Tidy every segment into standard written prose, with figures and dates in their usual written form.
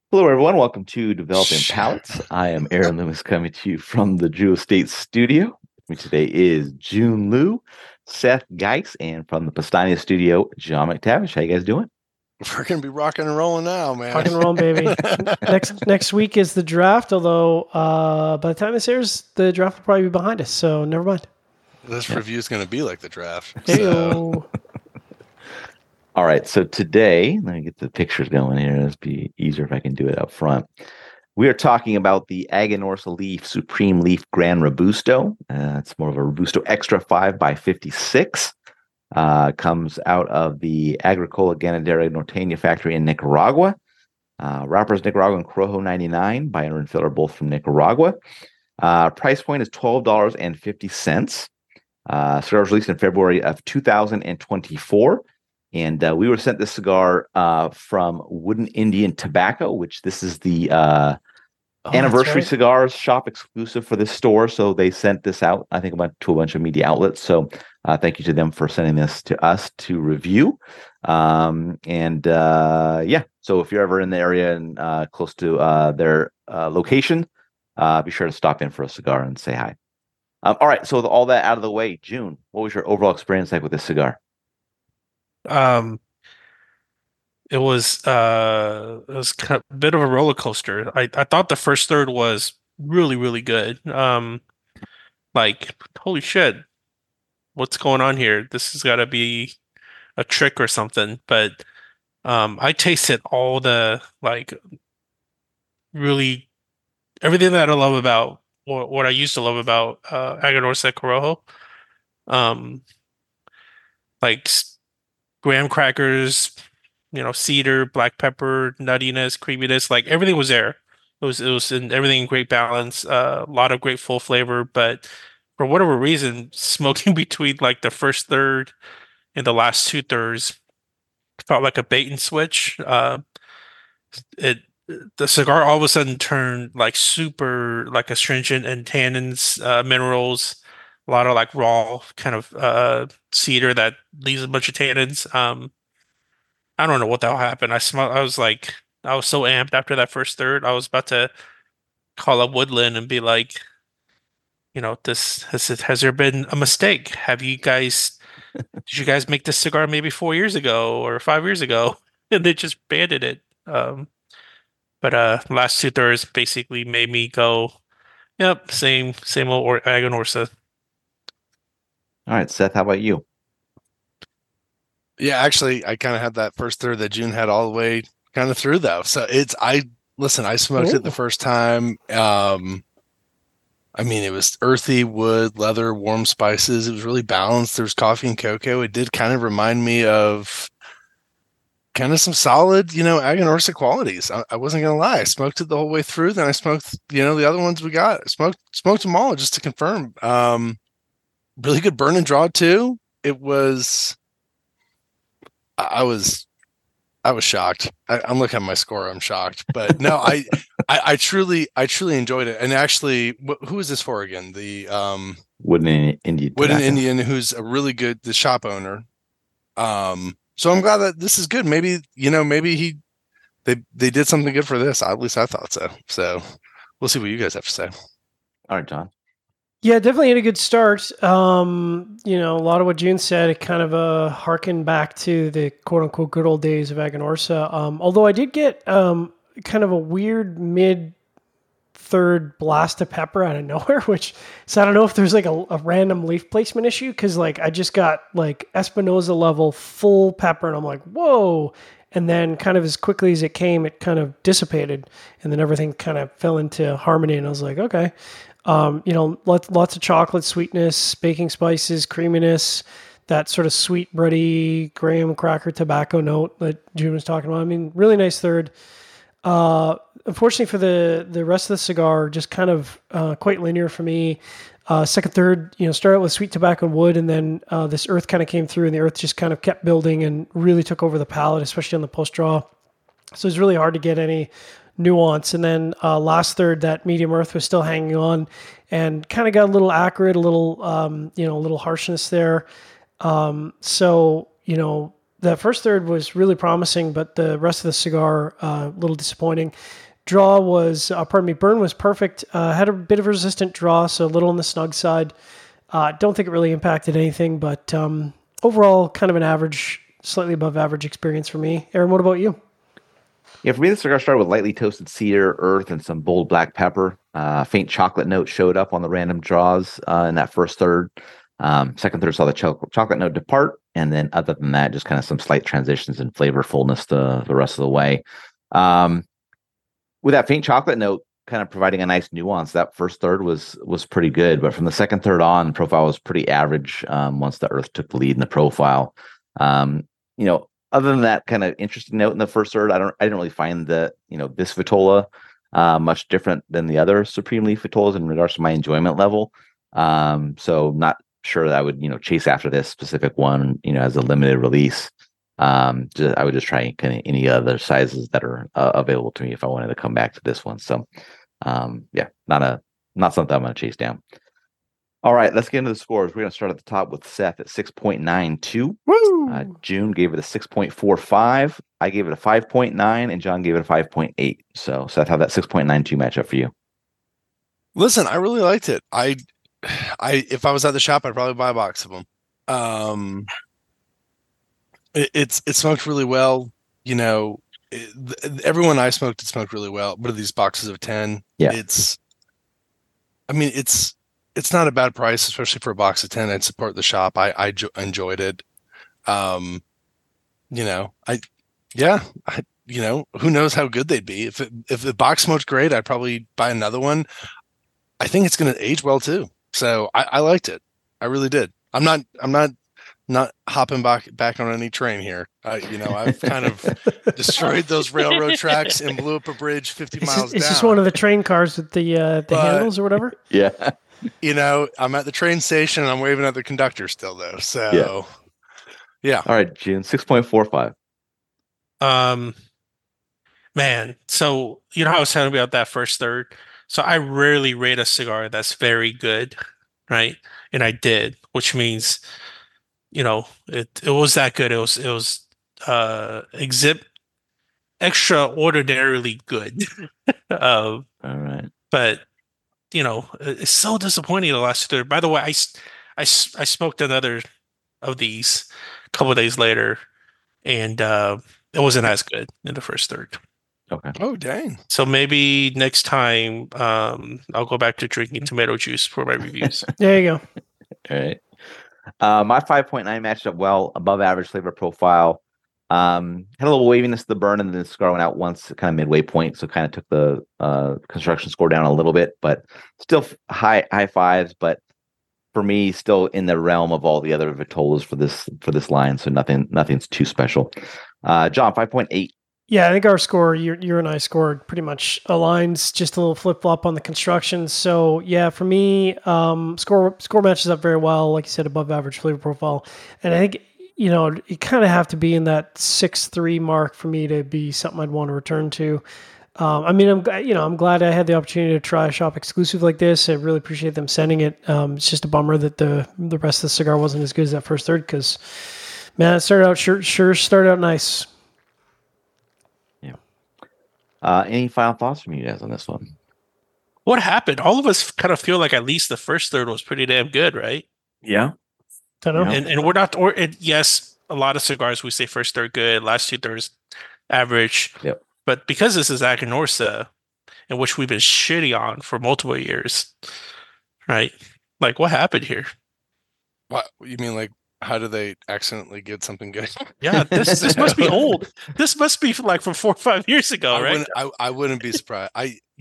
Hello, everyone. Welcome to Developing Palettes. I am Aaron Loomis coming to you from the Drew Estate studio. With me today is June Liu, Seth Geis, and from the Pastania studio, John McTavish. How you guys doing? We're gonna be rocking and rolling now, man. Rock and roll, baby. Next week is the draft, although by the time this airs, the draft will probably be behind us, so never mind. This review is going to be like the draft. Heyo. All right, so today, let me get the pictures going here. This be easier if I can do it up front. We are talking about the Aganorsa Leaf Supreme Leaf Grand Robusto. It's more of a Robusto Extra 5x56. Comes out of the Agricola Ganadera Norteña factory in Nicaragua. Wrappers Nicaraguan Corojo 99 by Aaron Filler, both from Nicaragua. Price point is $12.50. Cigar was released in February of 2024. And we were sent this cigar from Wooden Indian Tobacco, which this is the anniversary cigars shop exclusive for this store. So they sent this out, I think, to a bunch of media outlets. So thank you to them for sending this to us to review. So if you're ever in the area and close to their location, be sure to stop in for a cigar and say hi. All right. So with all that out of the way, June, what was your overall experience like with this cigar? It was kind of a bit of a roller coaster. I thought the first third was really, really good. Like, holy shit, what's going on here? This has got to be a trick or something. But I tasted all the really everything that I love about what I used to love about Aganorsa Corojo. Um, like graham crackers, cedar, black pepper, nuttiness, creaminess, like everything was there. It was in everything in great balance, a lot of great full flavor, but for whatever reason, smoking between like the first third and the last two thirds felt like a bait and switch. It the cigar all of a sudden turned like super like astringent and tannins, minerals, a lot of like raw kind of cedar that leaves a bunch of tannins. I don't know what the hell happened. I was so amped after that first third. I was about to call up Woodland and be like, this has there been a mistake? Did you guys make this cigar maybe 4 years ago or 5 years ago? And they just banded it. But last two thirds basically made me go, yep, same old Aganorsa. All right, Seth, how about you? Yeah, actually, I kind of had that first third that June had all the way kind of through though. So I smoked it the first time. I mean, it was earthy wood, leather, warm spices. It was really balanced. There was coffee and cocoa. It did kind of remind me of kind of some solid, Aganorsa qualities. I wasn't gonna lie. I smoked it the whole way through. Then I smoked, the other ones we got. I smoked them all just to confirm. Really good burn and draw too. It was. I was shocked. I'm looking at my score. I'm shocked, but no, I truly enjoyed it. And actually, who is this for again? The Wooden Indian. Wooden Indian, who's a really good the shop owner. So I'm glad that this is good. Maybe they did something good for this. At least I thought so. So we'll see what you guys have to say. All right, John. Yeah, definitely had a good start. A lot of what June said, it kind of harkened back to the quote unquote good old days of Aganorsa. Although I did get kind of a weird mid third blast of pepper out of nowhere, so I don't know if there's like a random leaf placement issue, because like I just got like Espinosa level full pepper and I'm like, whoa. And then kind of as quickly as it came, it kind of dissipated and then everything kind of fell into harmony. And I was like, okay. Lots of chocolate sweetness, baking spices, creaminess, that sort of sweet, bready graham cracker tobacco note that June was talking about. I mean, really nice third. Unfortunately for the rest of the cigar, just kind of quite linear for me. Second, third, started with sweet tobacco and wood, and then this earth kind of came through, and the earth just kind of kept building and really took over the palate, especially on the post draw. So it's really hard to get any nuance. And then last third, that medium earth was still hanging on and kind of got a little acrid, a little harshness there. So the first third was really promising, but the rest of the cigar a little disappointing. Draw was, burn was perfect. Had a bit of a resistant draw, so a little on the snug side. Don't think it really impacted anything, but overall, kind of an average, slightly above average experience for me. Aaron, what about you? Yeah, for me, the cigar started with lightly toasted cedar, earth, and some bold black pepper. Faint chocolate note showed up on the random draws in that first third. Second third saw the chocolate note depart, and then other than that, just kind of some slight transitions in flavor fullness the rest of the way. With that faint chocolate note kind of providing a nice nuance, that first third was pretty good, but from the second third on, the profile was pretty average once the earth took the lead in the profile. Other than that kind of interesting note in the first third, I didn't really find that this Vitola much different than the other Supreme Leaf Vitolas in regards to my enjoyment level. So not sure that I would chase after this specific one as a limited release. I would just try kind of any other sizes that are available to me if I wanted to come back to this one. So not something I'm going to chase down. All right, let's get into the scores. We're going to start at the top with Seth at 6.92. Woo! June gave it a 6.45. I gave it a 5.9, and John gave it a 5.8. So, Seth, how'd that 6.92 match up for you? Listen, I really liked it. If I was at the shop, I'd probably buy a box of them. It smoked really well. Everyone I smoked, it smoked really well. What are these boxes of 10? Yeah. It's not a bad price, especially for a box of 10. I'd support the shop. I enjoyed it. Who knows how good they'd be. If the box smoked great, I'd probably buy another one. I think it's going to age well too. So I liked it. I really did. I'm not hopping back on any train here. I've kind of destroyed those railroad tracks and blew up a bridge 50 miles down. It's just one of the train cars with the handles or whatever. Yeah. I'm at the train station and I'm waving at the conductor still though. So yeah. All right, June, 6.45. Man, so how I was telling you about that first third. So I rarely rate a cigar that's very good, right? And I did, which means it was that good. It was extraordinarily good. All right. But it's so disappointing the last third. By the way, I smoked another of these a couple of days later, and it wasn't as good in the first third. Okay. Oh dang! So maybe next time I'll go back to drinking tomato juice for my reviews. There you go. All right. My 5.9 matched up well, above average flavor profile. Had a little waviness to the burn, and then the cigar went out once, kind of midway point, so kind of took the construction score down a little bit, but still high fives. But for me, still in the realm of all the other Vitolas for this line, so nothing's too special. John, 5.8. Yeah, I think our score, you and I scored pretty much aligns, just a little flip flop on the construction. So yeah, for me, score matches up very well, like you said, above average flavor profile, and I think you kind of have to be in that 6.3 mark for me to be something I'd want to return to. I'm glad I had the opportunity to try a shop exclusive like this. I really appreciate them sending it. It's just a bummer that the rest of the cigar wasn't as good as that first third, because man, it started out sure started out nice. Any final thoughts from you guys on this one? What happened? All of us kind of feel like at least the first third was pretty damn good, right? Yeah. I don't know. And we're not, yes, a lot of cigars we say first third good, last two thirds average. Yep. But because this is Aganorsa, in which we've been shitty on for multiple years, right? Like, what happened here? What you mean, like? How do they accidentally get something good? Yeah, this must be old. This must be like from 4 or 5 years ago, right? I wouldn't be surprised.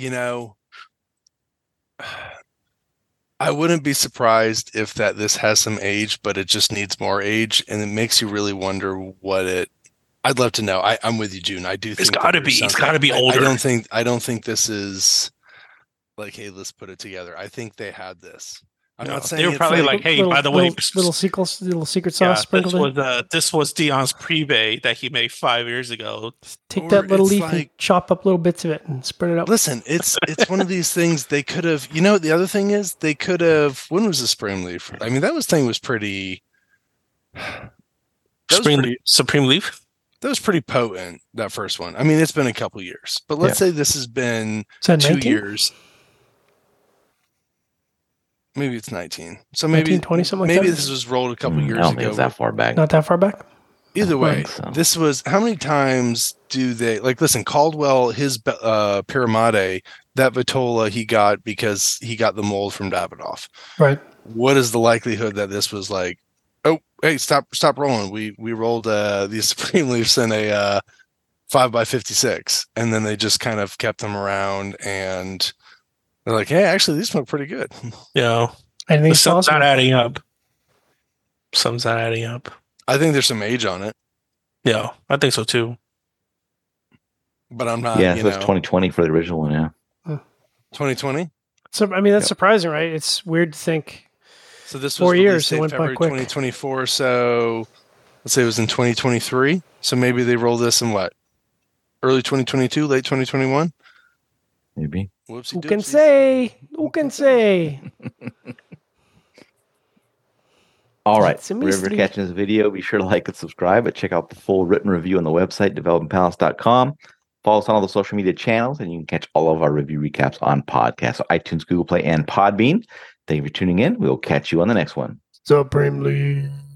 I wouldn't be surprised if this has some age, but it just needs more age, and it makes you really wonder what it. I'd love to know. I'm with you, June. I do think it's got to be. It's got to be older. I don't think this is like, hey, let's put it together. I think they had this. I'm not saying they were probably like, hey, by the way, little secret sauce sprinkled in. This was Dion's Privé that he made 5 years ago. Take that little leaf and chop up little bits of it and spread it out. Listen, it's one of these things they could have. The other thing is they could have. When was the Supreme Leaf? I mean, thing was pretty. That was pretty- Supreme Leaf. That was pretty potent, that first one. I mean, it's been a couple years, but let's say this has been Is that 2 19? years. Maybe it's 19. So maybe 19, 20, something like maybe that? this was rolled a couple I years don't think ago. it's that far back. Not that far back. Either way, think so. this was how many times do they like? Listen, Caldwell, his Pyramide, that Vitola he got because he got the mold from Davidoff. Right. What is the likelihood that this was like? Oh, hey, stop rolling. We rolled these Supreme Leafs in a 5x56, and then they just kind of kept them around, and they're like, hey, actually, these smoke pretty good. Yeah. I think The it's sum's possible. not adding up. Sum's not adding up. I think there's some age on it, Yeah, I think so too. but I'm not. Yeah, you so it's know, 2020 for the original one. Yeah. 2020. So I mean, that's Yep. surprising, right? It's weird to think. So this was 4 years, released it in went by February quick. 2024. So let's say it was in 2023. So maybe they rolled this in what? Early 2022, late 2021. Maybe. Whoopsie Who can doopsies. say? Who can say? All right. It's a Wherever mystery. you're catching this video, be sure to like and subscribe, but check out the full written review on the website, developmentpalace.com. Follow us on all the social media channels, and you can catch all of our review recaps on podcasts, so iTunes, Google Play, and Podbean. Thank you for tuning in. We'll catch you on the next one. Supreme League.